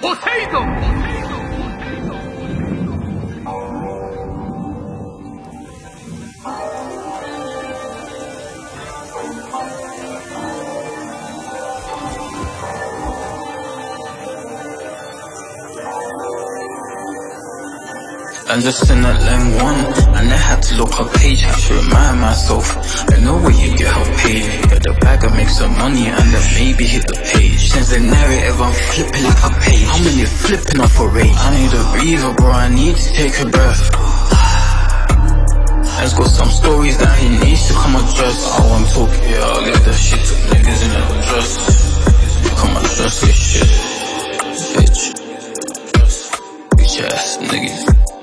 Poseidon! I'm just in that lane one, and I had to look her page to remind myself, I know where you get her paid. Get the bag and make some money and then maybe hit the page. Since the narrative I'm flipping like a page. How many flipping off a rage? I need a breather bro, I need to take a breath. Man's got some stories that he needs to come address. I won't talk, yeah, I'll get the shit to niggas in the dress. Come address this shit, bitch. Bitch ass niggas.